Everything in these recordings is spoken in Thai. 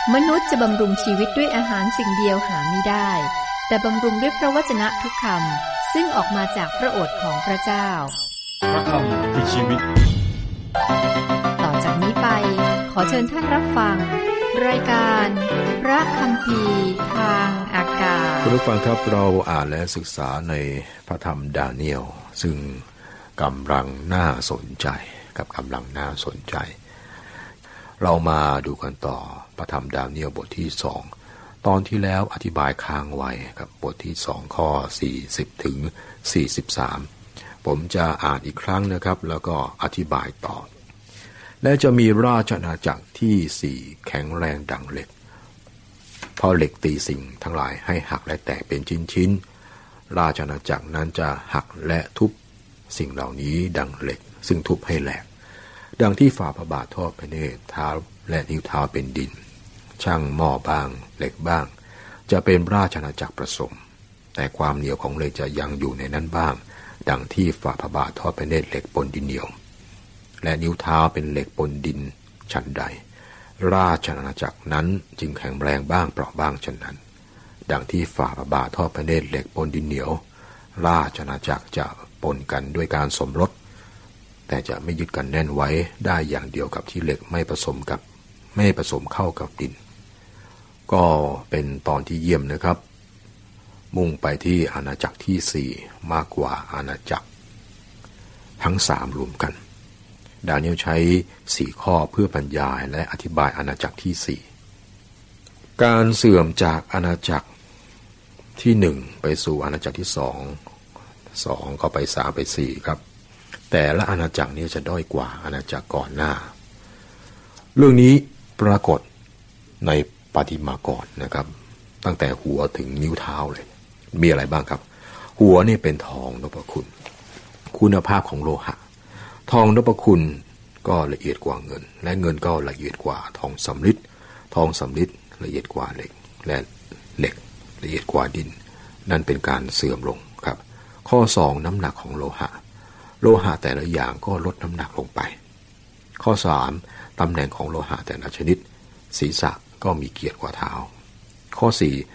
มนุษย์จะบำรุงชีวิตด้วยอาหารสิ่งเดียวหาไม่ได้แต่บำรุงด้วยพระวจนะทุกคำซึ่งออกมาจากพระโอษฐ์ของพระเจ้าพระคำคือชีวิตต่อจากนี้ไปขอเชิญท่านรับฟังรายการพระคัมภีร์ทางอากาศคุณผู้ฟังครับเราอ่านและศึกษาในพระธรรมดาเนียลซึ่งกำลังน่าสนใจกับกำลังน่าสนใจเรามาดูกันต่อพระธรรมดาเนียลบทที่2ตอนที่แล้วอธิบายค้างไว้กับบทที่2ข้อ40ถึง43ผมจะอ่านอีกครั้งนะครับแล้วก็อธิบายต่อและจะมีราชอาณาจักรที่4แข็งแรงดังเหล็กเพราะเหล็กตีสิ่งทั้งหลายให้หักและแตกเป็นชิ้นๆราชอาณาจักรนั้นจะหักและทุบสิ่งเหล่านี้ดังเหล็กซึ่งทุบให้แหลกดังที่ฝ่าพระบาททอดพระเนตรเท้าและนิ้วเท้าเป็นดินช่างหม้อบ้างเหล็กบ้างจะเป็นราชอาณาจักรผสมแต่ความเหนียวของเหล็กจะยังอยู่ในนั้นบ้างดังที่ฝ่าพระบาททอดพระเนตรเหล็กปนดินเหนียวและนิ้วเท้าเป็นเหล็กปนดินฉันใดราชอาณาจักรนั้นจึงแข็งแรงบ้างเปราะบ้างฉะนั้นดังที่ฝ่าพระบาททอดพระเนตรเหล็กปนดินเหนียวราชอาณาจักรจะปนกันด้วยการสมรสแต่จะไม่ยึดกันแน่นไว้ได้อย่างเดียวกับที่เหล็กไม่ผสมเข้ากับดินก็เป็นตอนที่เยี่ยมนะครับมุ่งไปที่อาณาจักรที่4มากกว่าอาณาจักรทั้ง3รวมกันดาเนียลใช้4ข้อเพื่อบรรยายและอธิบายอาณาจักรที่4การเสื่อมจากอาณาจักรที่1ไปสู่อาณาจักรที่2ก็ไป3ไป4ครับแต่ละอาณาจักรนี้จะด้อยกว่าอาณาจักรก่อนหน้าเรื่องนี้ปรากฏในปาฏิมากรณ์นะครับตั้งแต่หัวถึงนิ้วเท้าเลยมีอะไรบ้างครับหัวนี่เป็นทองนพคุณคุณภาพของโลหะทองนพคุณก็ละเอียดกว่าเงินและเงินก็ละเอียดกว่าทองสำริดทองสำริดละเอียดกว่าเหล็กและเหล็กละเอียดกว่าดินนั่นเป็นการเสื่อมลงครับข้อ2น้ำหนักของโลหะแต่ละอย่างก็ลดน้ำหนักลงไปข้อ3ตำแหน่งของโลหะแต่ละชนิดศีรษะก็มีเกียรติกว่าเท้าข้อ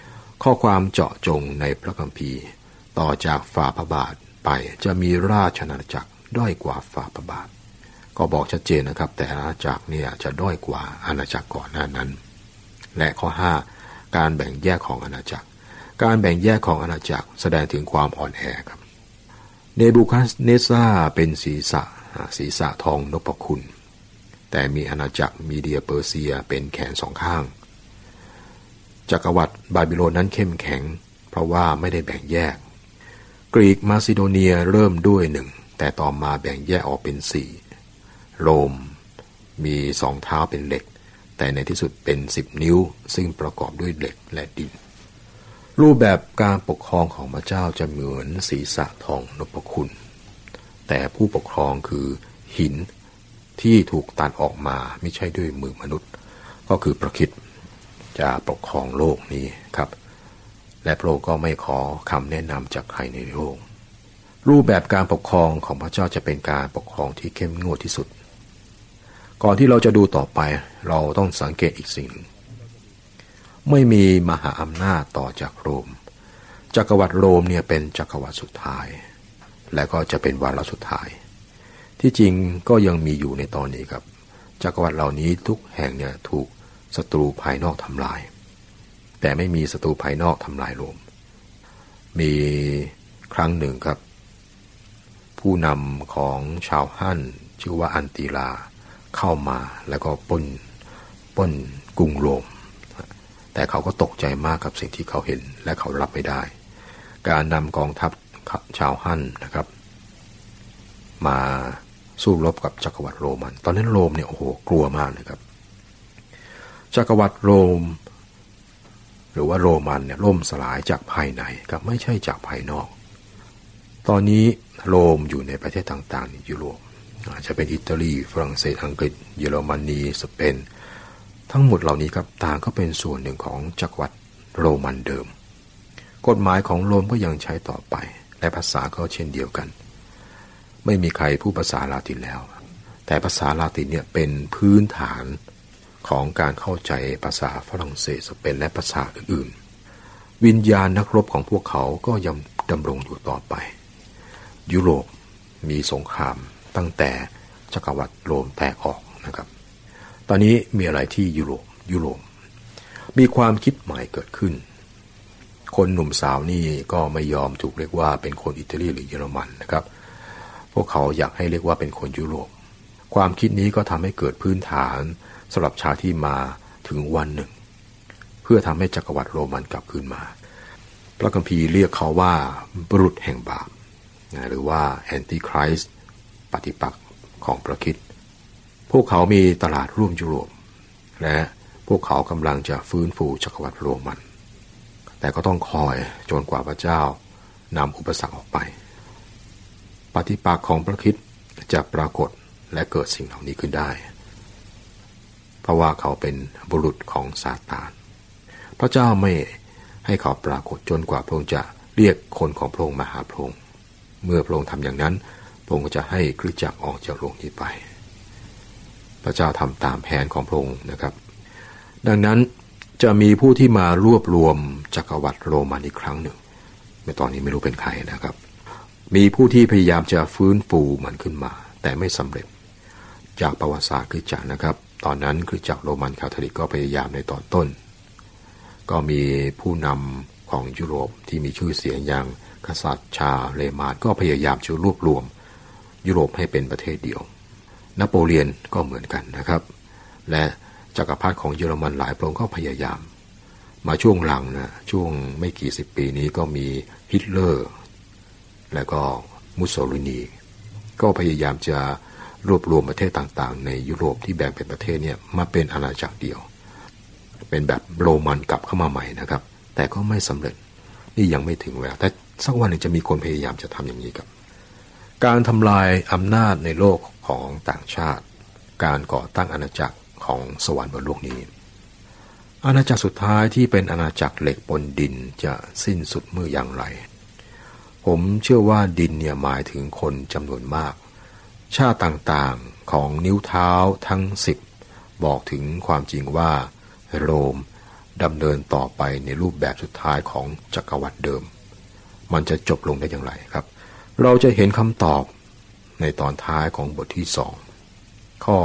4ข้อความเจาะจงในพระคัมภีร์ต่อจากฝ่าพระบาทไปจะมีราชอาณาจักรด้อยกว่าฝ่าพระบาทก็บอกชัดเจนนะครับแต่อาณาจักรเนี่ยจะด้อยกว่าอาณาจักรก่อนหน้านั้นและข้อ5การแบ่งแยกของอาณาจักรการแบ่งแยกของอาณาจักรแสดงถึงความอ่อนแอครับเนบูคัดเนซาร์เป็นศีรษะทองนพคุณแต่มีอาณาจักรมีเดียเปอร์เซียเป็นแขน2ข้างจักรวรรดิบาบิโลนนั้นเข้มแข็งเพราะว่าไม่ได้แบ่งแยกกรีกมาซิโดเนียเริ่มด้วย1แต่ต่อมาแบ่งแยกออกเป็น4โรมมี2เท้าเป็นเหล็กแต่ในที่สุดเป็น10นิ้วซึ่งประกอบด้วยเหล็กและดินรูปแบบการปกครองของพระเจ้าจะเหมือนศีรษะทองนพคุณแต่ผู้ปกครองคือหินที่ถูกตัดออกมาไม่ใช่ด้วยมือมนุษย์ก็คือพระคริสต์จะปกครองโลกนี้ครับและพระองค์ก็ไม่ขอคำแนะนำจากใครในโลกรูปแบบการปกครองของพระเจ้าจะเป็นการปกครองที่เข้มงวดที่สุดก่อนที่เราจะดูต่อไปเราต้องสังเกตอีกสิ่งไม่มีมหาอำนาจต่อจากโรมจักรวรรดิโรมเนี่ยเป็นจักรวรรดิสุดท้ายและก็จะเป็นวาระสุดท้ายที่จริงก็ยังมีอยู่ในตอนนี้ครับจักรวรรดิเหล่านี้ทุกแห่งเนี่ยถูกศัตรูภายนอกทำลายแต่ไม่มีศัตรูภายนอกทำลายโรมมีครั้งหนึ่งครับผู้นำของชาวฮั่นชื่อว่าอันติลาเข้ามาแล้วก็ปล้นกรุงโรมแต่เขาก็ตกใจมากกับสิ่งที่เขาเห็นและเขารับไม่ได้การนำกองทัพชาวฮั่นนะครับมาสู้รบกับจักรวรรดิโรมันตอนนั้นโรมเนี่ยโอ้โหกลัวมากนะครับจักรวรรดิโรมหรือว่าโรมันเนี่ยล่มสลายจากภายในครับไม่ใช่จากภายนอกตอนนี้โรมอยู่ในประเทศต่างๆในยุโรปอาจจะเป็นอิตาลีฝรั่งเศสอังกฤษเยอรมนีสเปนทั้งหมดเหล่านี้ครับต่างก็เป็นส่วนหนึ่งของจักรวรรดิโรมันเดิมกฎหมายของโรมก็ยังใช้ต่อไปและภาษาก็เช่นเดียวกันไม่มีใครพูดภาษาลาตินแล้วแต่ภาษาลาตินเนี่ยเป็นพื้นฐานของการเข้าใจภาษาฝรั่งเศสสเปนและภาษาอื่นๆวิญญาณนักรบของพวกเขาก็ยังดำรงอยู่ต่อไปยุโรปมีสงครามตั้งแต่จักรวรรดิโรมแตกออกนะครับตอนนี้มีอะไรที่ยุโรปมีความคิดใหม่เกิดขึ้นคนหนุ่มสาวนี่ก็ไม่ยอมถูกเรียกว่าเป็นคนอิตาลีหรือเยอรมันนะครับพวกเขาอยากให้เรียกว่าเป็นคนยุโรปความคิดนี้ก็ทำให้เกิดพื้นฐานสำหรับชาติที่มาถึงวันหนึ่งเพื่อทำให้จักรวรรดิโรมันกลับคืนมาพระคัมภีร์เรียกเขาว่าบุรุษแห่งบาปหรือว่าแอนติไคริสต์ปฏิปักษ์ของพระคริสต์พวกเขามีตลาดร่วมยุโรปและพวกเขากำลังจะฟื้นฟูจักรวรรดิโรมันแต่ก็ต้องคอยจนกว่าพระเจ้านำอุปสรรคออกไปปฏิปักษ์ของพระคริสต์จะปรากฏและเกิดสิ่งเหล่านี้ขึ้นได้เพราะว่าเขาเป็นบุรุษของซาตานพระเจ้าไม่ให้เขาปรากฏจนกว่าพระองค์จะเรียกคนของพระองค์มาหาพระองค์เมื่อพระองค์ทำอย่างนั้นพระองค์ก็จะให้คริสตจักรออกจากโลกนี้ไปพระเจ้าทำตามแผนของพระองค์นะครับดังนั้นจะมีผู้ที่มารวบรวมจักรวรรดิโรมันอีกครั้งหนึ่งในตอนนี้ไม่รู้เป็นใครนะครับมีผู้ที่พยายามจะฟื้นฟูมันขึ้นมาแต่ไม่สำเร็จจากประวัติศาสตร์คริสตจักรนะครับตอนนั้นคริสตจักรโรมันคาทอลิกก็พยายามในตอนต้นก็มีผู้นำของยุโรปที่มีชื่อเสียงอย่างกษัตริย์ชาเลมานก็พยายามจะรวบรวมยุโรปให้เป็นประเทศเดียวนโปเลียนก็เหมือนกันนะครับและจักรพรรดิของเยอรมันหลายพระองค์ก็พยายามมาช่วงหลังนะช่วงไม่กี่สิบปีนี้ก็มีฮิตเลอร์และก็มุสโสลินีก็พยายามจะรวบรวมประเทศต่างๆในยุโรปที่แบ่งเป็นประเทศเนี่ยมาเป็นอาณาจักรเดียวเป็นแบบโรมันกลับเข้ามาใหม่นะครับแต่ก็ไม่สำเร็จนี่ยังไม่ถึงเวลาแต่สักวันหนึ่งจะมีคนพยายามจะทำอย่างนี้ครับการทำลายอำนาจในโลกของต่างชาติการก่อตั้งอาณาจักรของสวรรค์บนโลกนี้อาณาจักรสุดท้ายที่เป็นอาณาจักรเหล็กบนดินจะสิ้นสุดเมื่ออย่างไรผมเชื่อว่าดินเนี่ยหมายถึงคนจำนวนมากชาติต่างๆของนิ้วเท้าทั้ง10บอกถึงความจริงว่าโรมดำเนินต่อไปในรูปแบบสุดท้ายของจักรวรรดิเดิมมันจะจบลงได้อย่างไรครับเราจะเห็นคำตอบในตอนท้ายของบทที่2ข้อ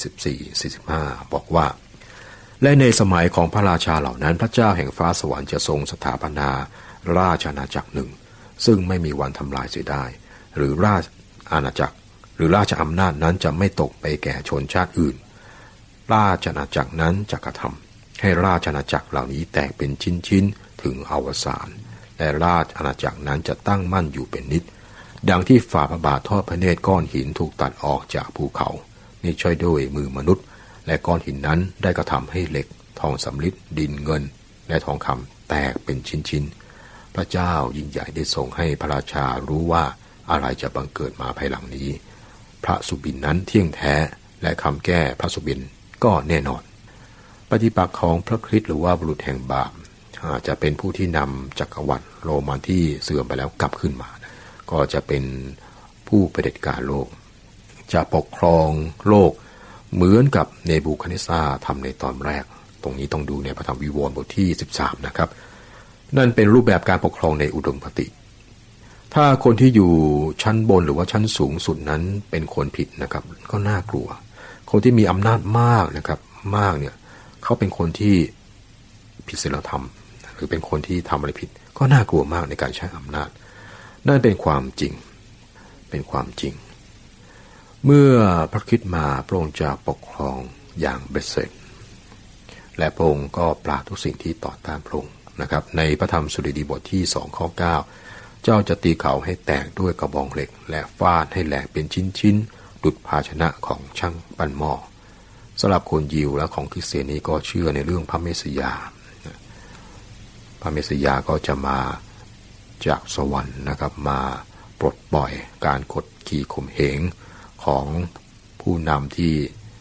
44-45 บอกว่าและในสมัยของพระราชาเหล่านั้นพระเจ้าแห่งฟ้าสวรรค์จะทรงสถาปนาราชอาณาจักรหนึ่งซึ่งไม่มีวันทำลายเสียได้หรือราชอาณาจักรหรือราชอำนาจนั้นจะไม่ตกไปแก่ชนชาติอื่นราชอาณาจักรนั้นจะกระทำให้ราชอาณาจักรเหล่านี้แตกเป็นชิ้นๆถึงอวสานและราชอาณาจักรนั้นจะตั้งมั่นอยู่เป็นนิจดังที่ฝ่าพระบาททอดพระเนตรก้อนหินถูกตัดออกจากภูเขานี่ช่วยด้วยมือมนุษย์และก้อนหินนั้นได้กระทำให้เหล็กทองสำริดดินเงินและทองคำแตกเป็นชิ้นๆพระเจ้ายิ่งใหญ่ได้ทรงให้พระราชารู้ว่าอะไรจะบังเกิดมาภายหลังนี้พระสุบินนั้นเที่ยงแท้และคำแก้พระสุบินก็แน่นอนปฏิปักษ์ของพระคริสต์หรือว่าบุรุษแห่งบาปอาจจะเป็นผู้ที่นำจักรวรรดิโรมันที่เสื่อมไปแล้วกลับขึ้นมาก็จะเป็นผู้เผด็จการโลกจะปกครองโลกเหมือนกับเนบูคัดเนสซาร์ทำในตอนแรกตรงนี้ต้องดูในพระธรรมวิวรณ์บทที่13นะครับนั่นเป็นรูปแบบการปกครองในอุดมคติถ้าคนที่อยู่ชั้นบนหรือว่าชั้นสูงสุดนั้นเป็นคนผิดนะครับก็น่ากลัวคนที่มีอำนาจมากนะครับมากเนี่ยเขาเป็นคนที่ผิดศีลธรรมหรือเป็นคนที่ทำอะไรผิดก็น่ากลัวมากในการใช้อำนาจนั่นเป็นความจริงเป็นความจริงเมื่อพระคริสต์มาพระองค์จะปกครองอย่างเบ็ดเสร็จและพระองค์ก็ปราบทุกสิ่งที่ต่อต้านพระองค์นะครับในพระธรรมสดุดีบทที่2ข้อ9เจ้าจะตีเขาให้แตกด้วยกระบองเหล็กและฟาดให้แหลกเป็นชิ้นๆดุจภาชนะของช่างปั้นหม้อสำหรับคนยิวและของคริสเตียนนี้ก็เชื่อในเรื่องพระเมสสิยาพระเมสสิยาก็จะมาจากสวรรค์นะครับมาปลดปล่อยการกดขี่ข่มเหงของผู้นำที่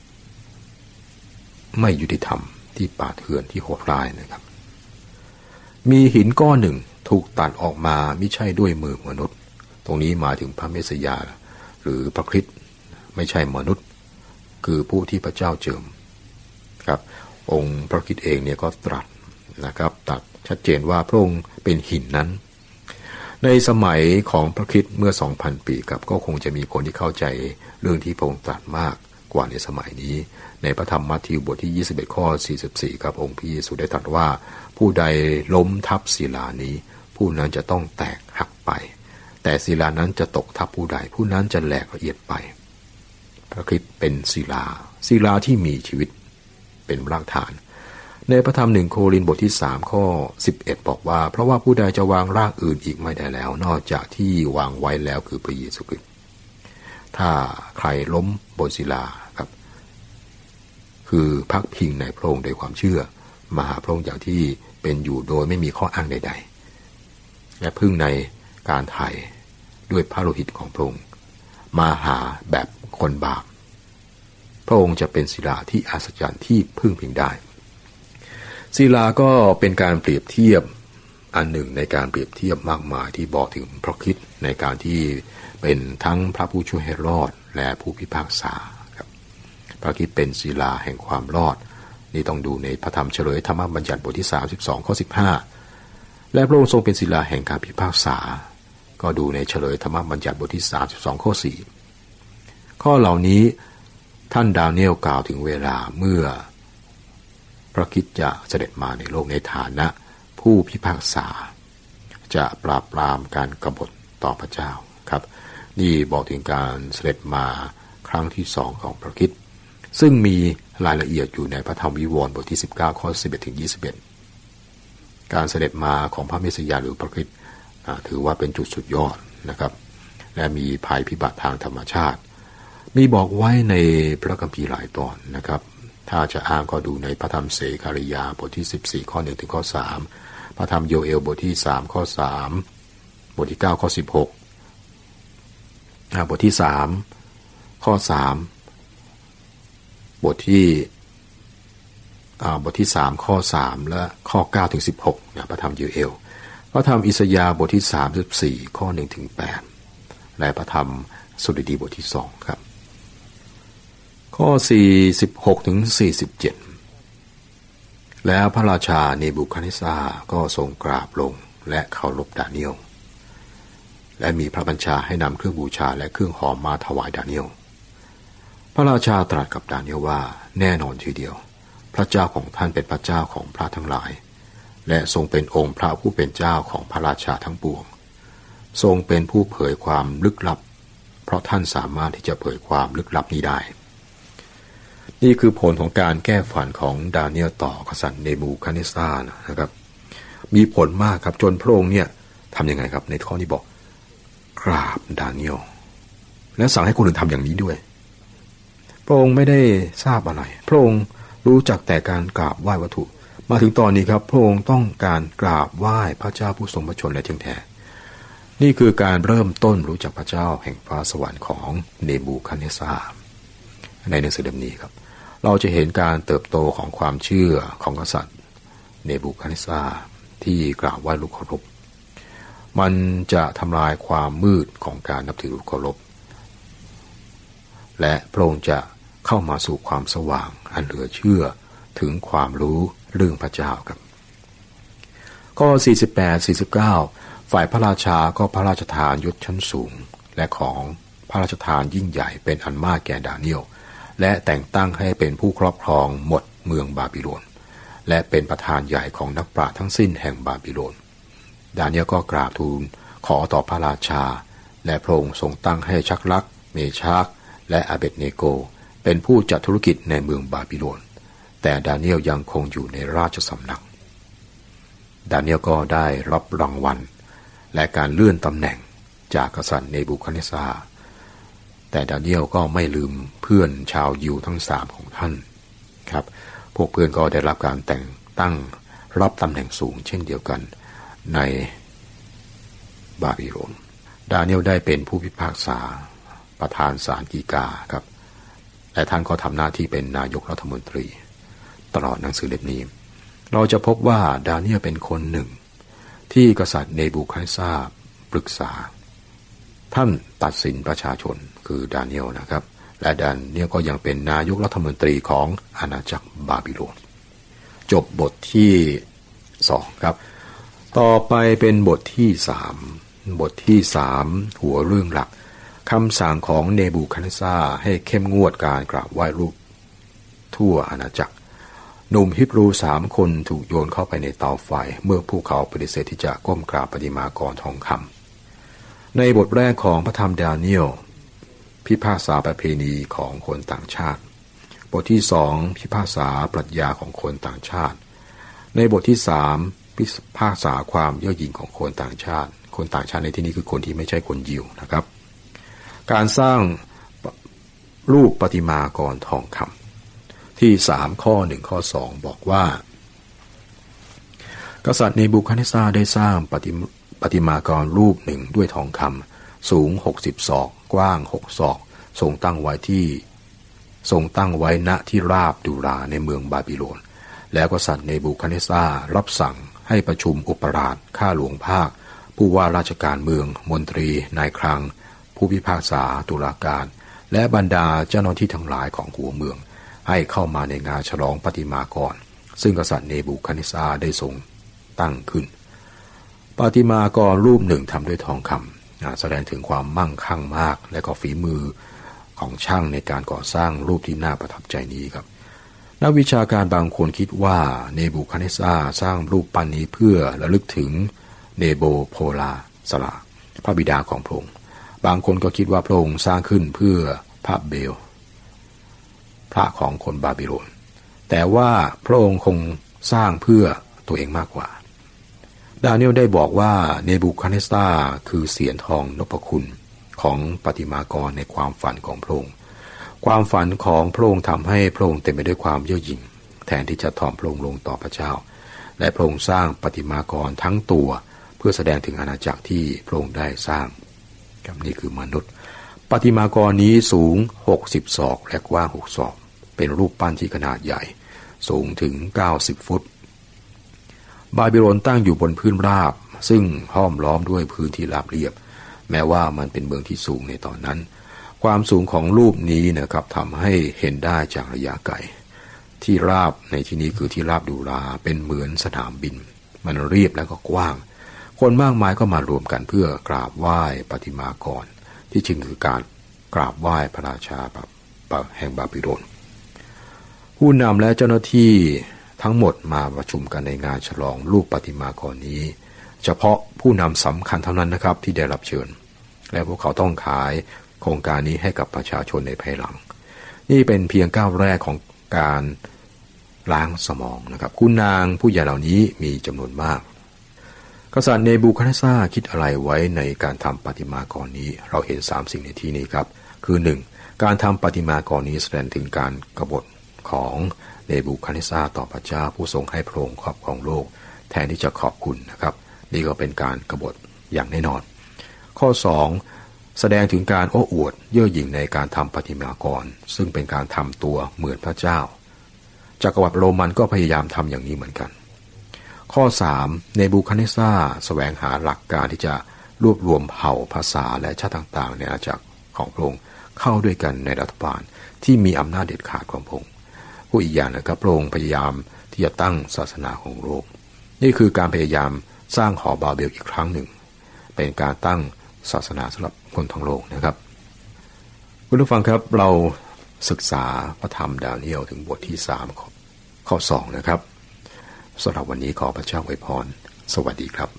ไม่ยุติธรรมที่ป่าเถื่อนที่โหดร้ายนะครับมีหินก้อนหนึ่งถูกตัดออกมาไม่ใช่ด้วยมือมนุษย์ตรงนี้หมายถึงพระเมสสิยาหรือพระคริสต์ไม่ใช่มนุษย์คือผู้ที่พระเจ้าเจิมครับองค์พระคริสต์เองเนี่ยก็ตรัสนะครับตัดชัดเจนว่าพระองค์เป็นหินนั้นในสมัยของพระคริสต์เมื่อ 2,000 ปีครับก็คงจะมีคนที่เข้าใจเรื่องที่พระองค์ตรัสมากกว่าในสมัยนี้ในพระธรรมมัทธิวบทที่21ข้อ44ครับองค์พระเยซูได้ตรัสว่าผู้ใดล้มทับศิลานี้ผู้นั้นจะต้องแตกหักไปแต่ศิลานั้นจะตกทับผู้ใดผู้นั้นจะแหลกละเอียดไปพระคริสต์เป็นศิลาที่มีชีวิตเป็นรากฐานในพระธรรม1โครินธ์บทที่3ข้อ11บอกว่าเพราะว่าผู้ใดจะวางรากอื่นอีกไม่ได้แล้วนอกจากที่วางไว้แล้วคือพระเยซูคริสต์ถ้าใครล้มบนศิลาครับคือพักพิงในพระองค์โดยความเชื่อมาหาพระองค์อย่างที่เป็นอยู่โดยไม่มีข้ออ้างใดๆและพึ่งในการไถ่ด้วยพระโลหิตของพระองค์มาหาแบบคนบาปพระองค์จะเป็นศิลาที่อัศจรรย์ที่พึ่งพิงได้ศิลาก็เป็นการเปรียบเทียบอันหนึ่งในการเปรียบเทียบมากมายที่บอกถึงพระคริสต์ในการที่เป็นทั้งพระผู้ช่วยให้รอดและผู้พิพากษาครับพระคริสต์เป็นศิลาแห่งความรอดนี่ต้องดูในพระธรรมเฉลยธรรมบัญญัติบทที่32ข้อ15และพระองค์ทรงเป็นศิลาแห่งการพิพากษาก็ดูในเฉลยธรรมบัญญัติบทที่32ข้อ4ข้อเหล่านี้ท่านดาเนียลกล่าวถึงเวลาเมื่อพระคริสต์จะเสด็จมาในโลกในฐานะผู้พิพากษาจะปราบปรามการกบฏต่อพระเจ้าครับนี่บอกถึงการเสด็จมาครั้งที่2ของพระคริสต์ซึ่งมีรายละเอียดอยู่ในพระธรรมวิวรณ์บทที่19ข้อ11ถึง21การเสด็จมาของพระเมสสิยาหรือพระคริสต์ถือว่าเป็นจุดสุดยอดนะครับและมีภัยพิบัติทางธรรมชาติมีบอกไว้ในพระคัมภีร์หลายตอนนะครับถ้าจะอ้างก็ดูในพระธรรมเสคาริยาบทที่14ข้อ1ถึงข้อ3พระธรรมโยเอลบทที่3ข้อ3บทที่9ข้อ16บทที่3ข้อ3บทที่3ข้อ3และข้อ9ถึง16นะพระธรรมโยเอลพระธรรมอิสยาห์บทที่34ข้อ1ถึง8และพระธรรมสดุดีบทที่2ครับข้อ46ถึง47แล้วพระราชาเนบูคัดเนซาร์ก็ทรงกราบลงและเคารพดาเนียลและมีพระบัญชาให้นำเครื่องบูชาและเครื่องหอมมาถวายดาเนียลพระราชาตรัสกับดาเนียลว่าแน่นอนทีเดียวพระเจ้าของท่านเป็นพระเจ้าของพระทั้งหลายและทรงเป็นองค์พระผู้เป็นเจ้าของพระราชาทั้งปวงทรงเป็นผู้เผยความลึกลับเพราะท่านสามารถที่จะเผยความลึกลับนี้ได้นี่คือผลของการแก้ฝันของดาเนียลต่อกษัตริย์เนบูคัดเนซาร์นะครับมีผลมากครับจนพระองค์เนี่ยทำยังไงครับในข้อนี้บอกกราบดาเนียลและสั่งให้คนอื่นทำอย่างนี้ด้วยพระองค์ไม่ได้ทราบอะไรพระองค์รู้จักแต่การกราบไหว้วัตถุมาถึงตอนนี้ครับพระองค์ต้องการกราบไหว้พระเจ้าผู้ทรงพระชนและเที่ยงแท้นี่คือการเริ่มต้นรู้จักพระเจ้าแห่งฟ้าสวรรค์ของเนบูคัดเนซาร์ในหนังสือเล่มนี้ครับเราจะเห็นการเติบโตของความเชื่อของกษัตริย์เนบูคัดเนซาร์ที่กราบไหว้รูปเคารพมันจะทำลายความมืดของการนับถือรูปเคารพและพระองค์จะเข้ามาสู่ความสว่างอันเหลือเชื่อถึงความรู้เรื่องพระเจ้าครับข้อ48-49ฝ่ายพระราชาก็พระราชทานยศชั้นสูงและของพระราชทานยิ่งใหญ่เป็นอันมากแก่ดาเนียลและแต่งตั้งให้เป็นผู้ครอบครองหมดเมืองบาบิโลนและเป็นประธานใหญ่ของนักปราชญ์ทั้งสิ้นแห่งบาบิโลนดาเนียลก็กราบทูลขอต่อพระราชาและพระองค์ทรงตั้งให้ชักลักเมชากและอาเบดเนโกเป็นผู้จัดธุรกิจในเมืองบาบิโลนแต่ดาเนียลยังคงอยู่ในราชสำนักดาเนียลก็ได้รับรางวัลและการเลื่อนตำแหน่งจากกษัตริย์เนบูคัดเนซาร์แต่ดาเนียลก็ไม่ลืมเพื่อนชาวยิวทั้ง3ของท่านครับพวกเพื่อนก็ได้รับการแต่งตั้งรับตำแหน่งสูงเช่นเดียวกันในบาบิโลนดาเนียลได้เป็นผู้พิพากษาประธานศาลฎีกาครับและท่านก็ทำหน้าที่เป็นนายกรัฐมนตรีตลอดหนังสือเล่มนี้เราจะพบว่าดาเนียลเป็นคนหนึ่งที่กษัตริย์เนบูคัดเนซาร์ปรึกษาท่านตัดสินประชาชนคือดาเนียลนะครับและดาเนียลก็ยังเป็นนายกรัฐมนตรีของอาณาจักรบาบิโลนจบบทที่2ครับต่อไปเป็นบทที่3บทที่3หัวเรื่องหลักคำสั่งของเนบูคัดเนสซาร์ให้เข้มงวดการกราบไหว้รูปทั่วอาณาจักรหนุ่มฮิบรู3 คนถูกโยนเข้าไปในเตาไฟเมื่อพวกเขาปฏิเสธที่จะก้มกราบประติมากรทองคำในบทแรกของพระธรรมดาเนียลพิพากษาประเพณีของคนต่างชาติบทที่2พิพากษาปรัชญาของคนต่างชาติในบทที่3พิพากษาความเย่อหยิ่งของคนต่างชาติคนต่างชาติในที่นี้คือคนที่ไม่ใช่คนยิวนะครับการสร้างรูปประติมากรทองคำที่3ข้อ1ข้อ2บอกว่ากษัตริย์เนบูคัดเนสซาร์ได้สร้างประติมากรรูปหนึ่งด้วยทองคำสูง60 ศอกกว้าง6 ศอกทรงตั้งไว้ณที่ราบดูราในเมืองบาบิโลนแล้วกษัตริย์เนบูคัดเนสซาร์รับสั่งให้ประชุมอุปราชข้าหลวงภาคผู้ว่าราชการเมืองมนตรีนายคลังผู้พิพากษาตุลาการและบรรดาเจ้าหน้าที่ทั้งหลายของหัวเมืองให้เข้ามาในงานฉลองประติมากรซึ่งกษัตริย์เนบูคัดเนสซาร์ได้ทรงตั้งขึ้นประติมากรรูปหนึ่งทำด้วยทองคำแสดงถึงความมั่งคั่งมากและก็ฝีมือของช่างในการก่อสร้างรูปที่น่าประทับใจนี้ครับนักวิชาการบางคนคิดว่าเนบูคัดเนสซาร์สร้างรูปปั้นนี้เพื่อระลึกถึงเนโบโพลาสลาพระบิดาของพระองค์บางคนก็คิดว่าพระองค์สร้างขึ้นเพื่อพระเบลพระของคนบาบิโลนแต่ว่าพระองค์คงสร้างเพื่อตัวเองมากกว่าดาเนียลได้บอกว่าเนบูคัดเนสซาร์คือเสียรทองนพคุณของประติมากรในความฝันของพระองค์ความฝันของพระองค์ทำให้พระองค์เต็มไปด้วยความเย่อหยิ่งแทนที่จะถ่อมพระองค์ลงต่อพระเจ้าและพระองค์สร้างประติมากรทั้งตัวเพื่อแสดงถึงอาณาจักรที่พระองค์ได้สร้างนี่คือมนุษย์ประติมากรนี้สูง60 ศอกและกว้าง6 ศอกเป็นรูปปั้นที่ขนาดใหญ่สูงถึง90 ฟุตบาบิโลนตั้งอยู่บนพื้นราบซึ่งห้อมล้อมด้วยพื้นที่ราบเรียบแม้ว่ามันเป็นเมืองที่สูงในตอนนั้นความสูงของรูปนี้นะครับทำให้เห็นได้จากระยะไกลที่ราบในที่นี้คือที่ราบดูราเป็นเหมือนสนามบินมันเรียบแล้วก็กว้างคนมากมายก็มารวมกันเพื่อกราบไหว้ประติมากรที่จริงคือการกราบไหว้พระราชาแห่งบาบิโลนผู้นำและเจ้าหน้าที่ทั้งหมดมาประชุมกันในงานฉลองรูปประติมากรนี้เฉพาะผู้นำสำคัญเท่านั้นนะครับที่ได้รับเชิญและพวกเขาต้องขายโครงการนี้ให้กับประชาชนในภายหลังนี่เป็นเพียงก้าวแรกของการล้างสมองนะครับคุณนางผู้ใหญ่เหล่านี้มีจำนวนมากกษัตริย์เนบูคัดเนสซาร์คิดอะไรไว้ในการทำประติมากรนี้เราเห็น3 สิ่งในที่นี้ครับคือ 1. การทำประติมากรนี้แสดงถึงการกบฏของเนบูคัดเนสซาร์ต่อพระเจ้าผู้ทรงให้พระองค์ครอบครองโลกแทนที่จะขอบคุณนะครับนี่ก็เป็นการกบฏอย่างแน่นอนข้อ2แสดงถึงการโอ้อวดเย่อหยิ่งในการทำประติมากรซึ่งเป็นการทำตัวเหมือนพระเจ้าจักรวรรดิโรมันก็พยายามทำอย่างนี้เหมือนกันข้อ3เนบูคัดเนสซาร์แสวงหาหลักการที่จะรวบรวมเผ่าภาษาและชาติต่างๆในอาณาจักรของพระองค์เข้าด้วยกันในรัฐบาลที่มีอำนาจเด็ดขาดของพระองค์ผู้อีกอย่างนะครับพระองค์พยายามที่จะตั้งศาสนาของโลกนี่คือการพยายามสร้างหอบาเบลอีกครั้งหนึ่งเป็นการตั้งศาสนาสำหรับคนทั้งโลกนะครับคุณผู้ฟังครับเราศึกษาพระธรรมดาเนียลถึงบทที่3ข้อ2นะครับสำหรับวันนี้ขอพระเจ้าอวยพรสวัสดีครับ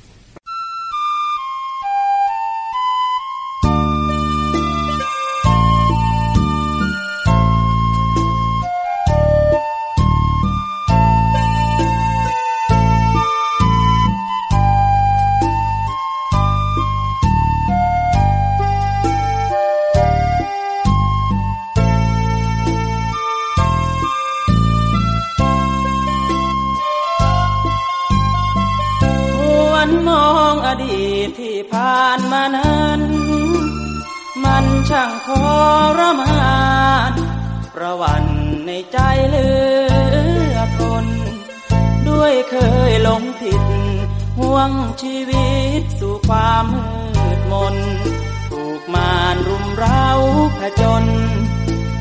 ผ่านมานั้นมันช่างทรมานประวันในใจเหลือทนด้วยเคยหลงผิดห่วงชีวิตสู่ความมืดมนถูกมารรุมเร้าผจญ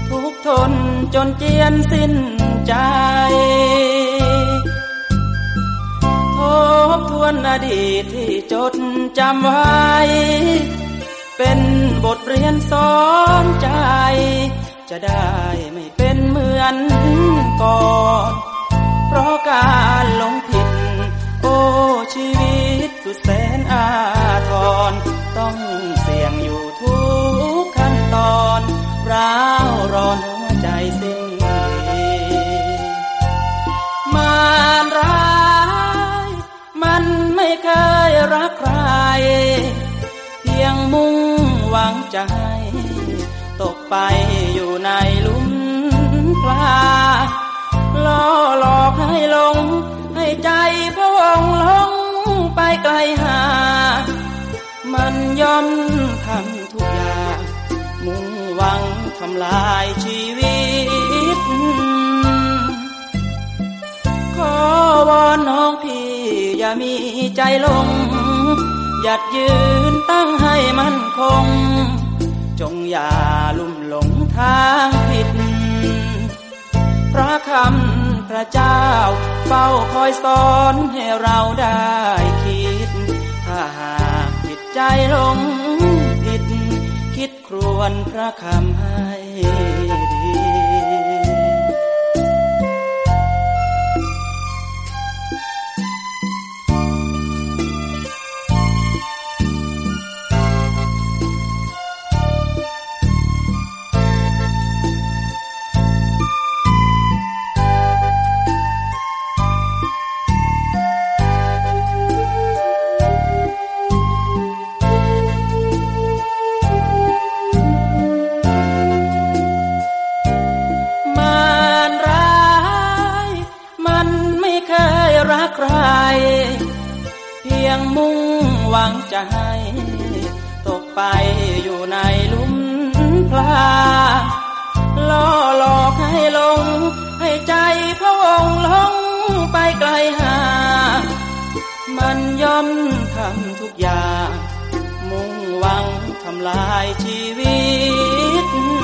นจนเจียนสิ้นใจทบทวนอดีตที่จดจำไว้เป็นบทเรียนสอนใจจะได้ไม่เป็นเหมือนก่อนเพราะการหลงผิดโอ้ชีวิตสุดแสนอาทรต้องเสี่ยงอยู่ทุกขั้นตอนร้าวรอนหัวใจสิ้นดีมารร้ายมันไม่เคยรักใครเพียงมุ่งหวังจะให้ตกไปอยู่ในหลุมพรางล่อหลอกให้หลงให้ใจพะวงหลงไปไกลหามันย่อมทำทุกอย่างมุ่งหวังทำลายชีวิตขอวอนน้องพี่อย่ามีใจหลงหยัดยืนตั้งให้มั่นคงจงอย่าลุ่มหลงทางผิดพระคำพระเจ้าเฝ้าคอยสอนให้เราได้คิดถ้าหากจิตใจหลงผิดคิดครวญพระคำให้ดีใครเพียงมุ่งหวังจะให้ตกไปอยู่ในหลุมพรางล่อหลอกให้หลงให้ใจพะวงหลงไปไกลหามันย่อมทำทุกอย่างมุ่งหวังทำลายชีวิต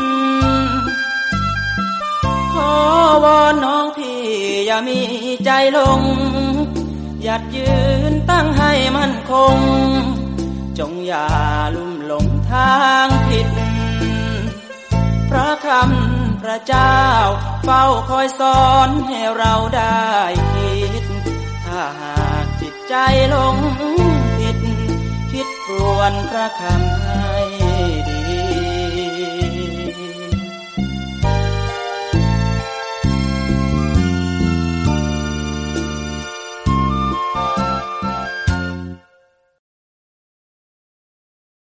ขอวอนน้องพี่อย่ามีใจหลงหยัดยืนตั้งให้มั่นคงจงอย่าลุ่มหลงทางผิดพระคำพระเจ้าเฝ้าคอยสอนให้เราได้คิดถ้าหากจิตใจหลงผิดคิดครวญพระคำ